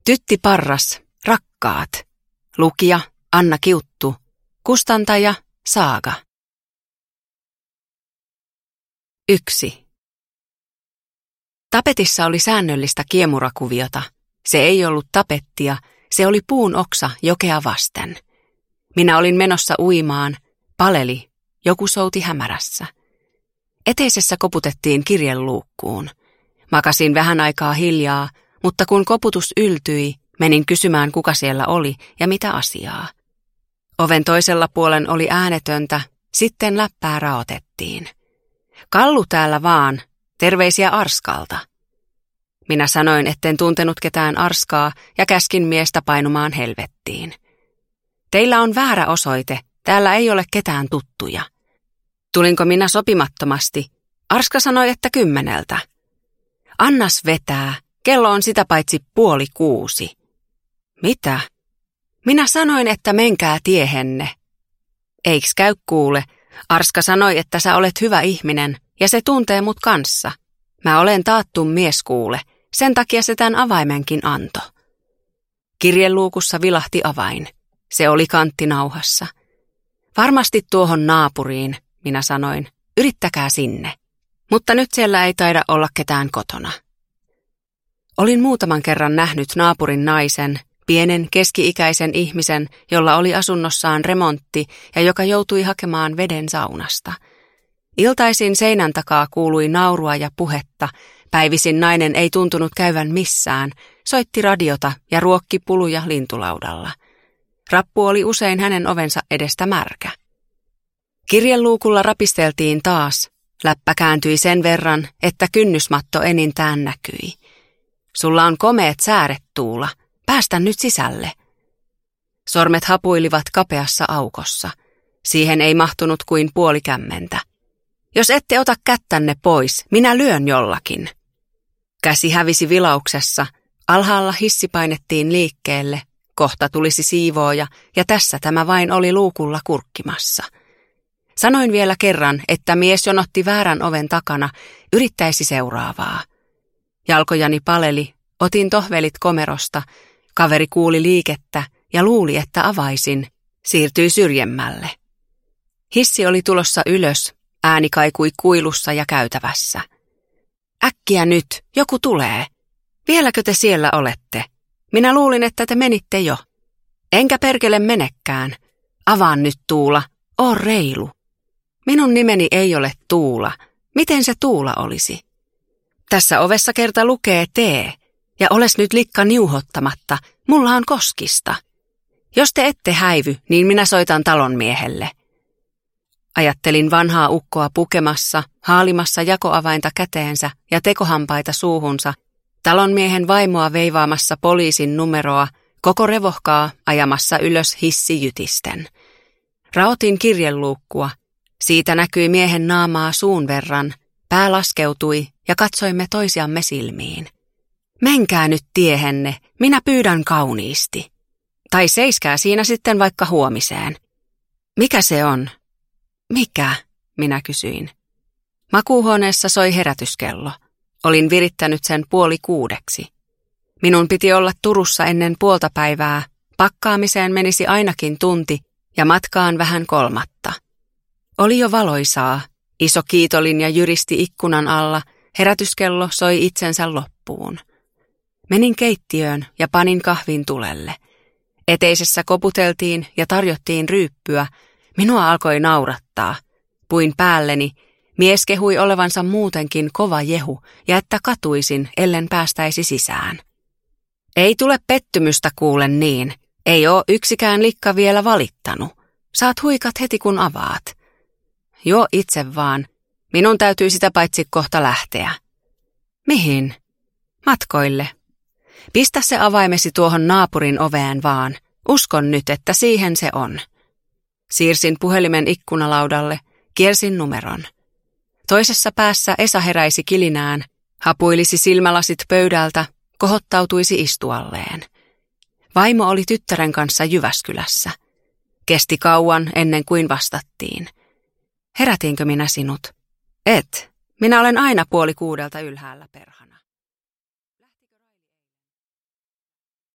Tytti Parras, Rakkaat. Lukija Anna Kiuttu. Kustantaja Saaga. 1. Tapetissa oli säännöllistä kiemurakuviota. Se ei ollut tapettia, se oli puun oksa jokea vasten. Minä olin menossa uimaan, paleli, joku souti hämärässä. Eteisessä koputettiin kirjeluukkuun. Makasin vähän aikaa hiljaa, mutta kun koputus yltyi, menin kysymään kuka siellä oli ja mitä asiaa. Oven toisella puolen oli äänetöntä, sitten läppää raotettiin. Kallu täällä vaan, terveisiä Arskalta. Minä sanoin, etten tuntenut ketään Arskaa ja käskin miestä painumaan helvettiin. Teillä on väärä osoite, täällä ei ole ketään tuttuja. Tulinko minä sopimattomasti? Arska sanoi, että 10. Annas vetää, kello on sitä paitsi 5:30. Mitä? Minä sanoin, että menkää tiehenne. Eiks käy kuule, Arska sanoi, että sä olet hyvä ihminen ja se tuntee mut kanssa. Mä olen taattu mies kuule, sen takia se tän avaimenkin anto. Kirjeluukussa vilahti avain. Se oli kanttinauhassa. Varmasti tuohon naapuriin, minä sanoin, yrittäkää sinne. Mutta nyt siellä ei taida olla ketään kotona. Olin muutaman kerran nähnyt naapurin naisen, pienen keski-ikäisen ihmisen, jolla oli asunnossaan remontti ja joka joutui hakemaan veden saunasta. Iltaisin seinän takaa kuului naurua ja puhetta, päivisin nainen ei tuntunut käyvän missään, soitti radiota ja ruokki puluja lintulaudalla. Rappu oli usein hänen ovensa edestä märkä. Kirjeluukulla rapisteltiin taas, läppä kääntyi sen verran, että kynnysmatto enintään näkyi. Sulla on komeet sääret, Tuula. Päästä nyt sisälle. Sormet hapuilivat kapeassa aukossa. Siihen ei mahtunut kuin 0,5 kämmentä. Jos ette ota kättänne pois, minä lyön jollakin. Käsi hävisi vilauksessa. Alhaalla hissi painettiin liikkeelle. Kohta tulisi siivooja ja tässä tämä vain oli luukulla kurkkimassa. Sanoin vielä kerran, että mies jonotti väärän oven takana, yrittäisi seuraavaa. Jalkojani paleli, otin tohvelit komerosta, kaveri kuuli liikettä ja luuli, että avaisin, siirtyi syrjemmälle. Hissi oli tulossa ylös, ääni kaikui kuilussa ja käytävässä. Äkkiä nyt, joku tulee. Vieläkö te siellä olette? Minä luulin, että te menitte jo. Enkä perkele menekään. Avaan nyt, Tuula, oo reilu. Minun nimeni ei ole Tuula. Miten se Tuula olisi? Tässä ovessa kerta lukee T. Ja oles nyt likka niuhottamatta, mulla on koskista. Jos te ette häivy, niin minä soitan talonmiehelle. Ajattelin vanhaa ukkoa pukemassa, haalimassa jakoavainta käteensä ja tekohampaita suuhunsa, talonmiehen vaimoa veivaamassa poliisin numeroa, koko revohkaa ajamassa ylös hissijytisten. Raotin kirjeluukkua. Siitä näkyi miehen naamaa suun verran, pää laskeutui ja katsoimme toisiamme silmiin. Menkää nyt tiehenne, minä pyydän kauniisti. Tai seiskää siinä sitten vaikka huomiseen. Mikä se on? Mikä? Minä kysyin. Makuuhuoneessa soi herätyskello. Olin virittänyt sen 5:30. Minun piti olla Turussa ennen 2:30. Pakkaamiseen menisi ainakin tunti ja matkaan vähän 3. Oli jo valoisaa. Iso kiitolinja jyristi ikkunan alla. Herätyskello soi itsensä loppuun. Menin keittiöön ja panin kahvin tulelle. Eteisessä koputeltiin ja tarjottiin ryyppyä. Minua alkoi naurattaa. Puin päälleni. Mies kehui olevansa muutenkin kova jehu ja että katuisin, ellen päästäisi sisään. Ei tule pettymystä kuulen niin. Ei oo yksikään likka vielä valittanut. Saat huikat heti kun avaat. Joo itse vaan. Minun täytyy sitä paitsi kohta lähteä. Mihin? Matkoille. Pistä se avaimesi tuohon naapurin oveen vaan. Uskon nyt, että siihen se on. Siirsin puhelimen ikkunalaudalle, kiersin numeron. Toisessa päässä Esa heräisi kilinään, hapuilisi silmälasit pöydältä, kohottautuisi istualleen. Vaimo oli tyttären kanssa Jyväskylässä. Kesti kauan ennen kuin vastattiin. Herätinkö minä sinut? Et. Minä olen aina 5:30 ylhäällä perhana.